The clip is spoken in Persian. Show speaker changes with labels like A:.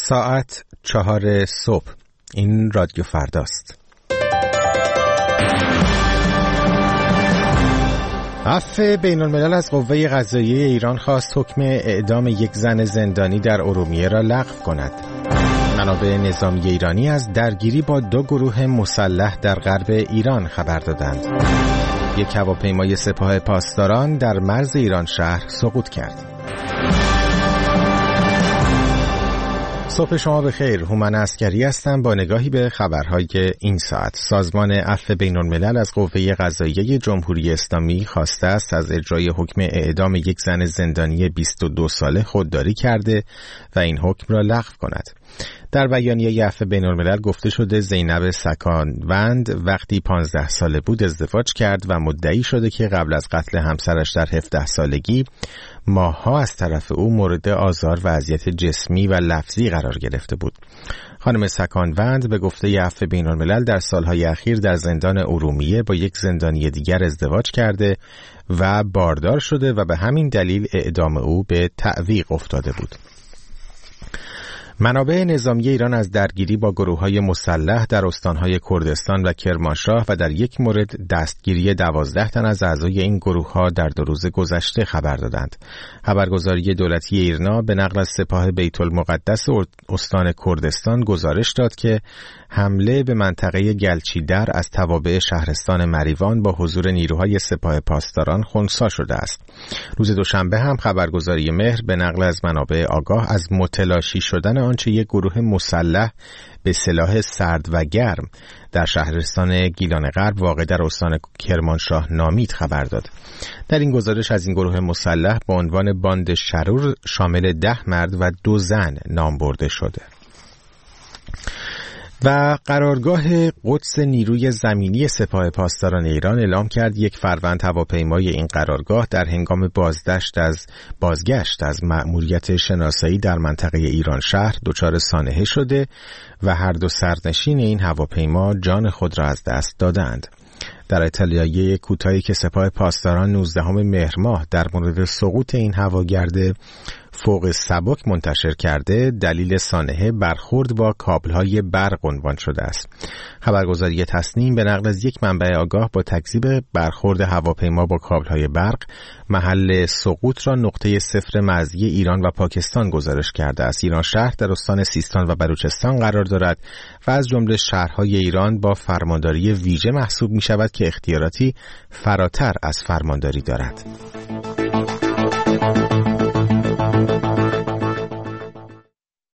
A: ساعت 4 صبح. این رادیو فرداست. عفو بین الملل از قوه قضاییه ایران خواست حکم اعدام یک زن زندانی در ارومیه را لغو کند. منابع نظامی ایرانی از درگیری با 2 گروه مسلح در غرب ایران خبر دادند. یک هواپیمای سپاه پاسداران در مرز ایران شهر سقوط کرد. صبح شما بخیر. هومن عسکری هستم با نگاهی به خبرهای این ساعت. سازمان عفو بین الملل از قوه قضاییه جمهوری اسلامی خواسته است از اجرای حکم اعدام یک زن زندانی 22 ساله خودداری کرده و این حکم را لغو کند. در بیانیه عفو بین الملل گفته شده زینب سکانوند وقتی 15 ساله بود ازدواج کرد و مدعی شده که قبل از قتل همسرش در 17 سالگی ماه‌ها از طرف او مورد آزار و اذیت جسمی و لفظی قرار گرفته بود. خانم سکانوند به گفته عفو بین الملل در سالهای اخیر در زندان ارومیه با یک زندانی دیگر ازدواج کرده و باردار شده و به همین دلیل اعدام او به تعویق افتاده بود. منابع نظامی ایران از درگیری با گروه‌های مسلح در استان‌های کردستان و کرمانشاه و در یک مورد دستگیری 12 تن از اعضای این گروه‌ها در 2 روز گذشته خبر دادند. خبرگزاری دولتی ایرنا به نقل از سپاه بیت المقدس استان کردستان گزارش داد که حمله به منطقه گلچیدر از توابع شهرستان مریوان با حضور نیروهای سپاه پاسداران خنثی شده است. روز دوشنبه هم خبرگزاری مهر به نقل از منابع آگاه از متلاشی شدن آنچه یک گروه مسلح به سلاح سرد و گرم در شهرستان گیلان غرب واقع در استان کرمانشاه نامید خبر داد. در این گزارش از این گروه مسلح با عنوان باند شرور شامل 10 مرد و 2 زن نام برده شده. و قرارگاه قدس نیروی زمینی سپاه پاسداران ایران اعلام کرد یک فروند هواپیمای این قرارگاه در هنگام بازگشت از مأموریت شناسایی در منطقه ایران شهر دچار سانحه شده و هر 2 سرنشین این هواپیما جان خود را از دست دادند. در اطلاعیه کوتاهی که سپاه پاسداران 19 مهر ماه در مورد سقوط این هواگرد فوق سبک منتشر کرده، دلیل سانحه برخورد با کابل‌های برق عنوان شده است. خبرگزاری تصنیم به نقل از یک منبع آگاه با تکذیب برخورد هواپیما با کابل‌های برق محل سقوط را نقطه صفر مرزی ایران و پاکستان گزارش کرده است. ایران شهر در استان سیستان و بلوچستان قرار دارد و از جمله شهرهای ایران با فرمانداری ویژه محسوب می شود که اختیاراتی فراتر از فرمانداری دارد.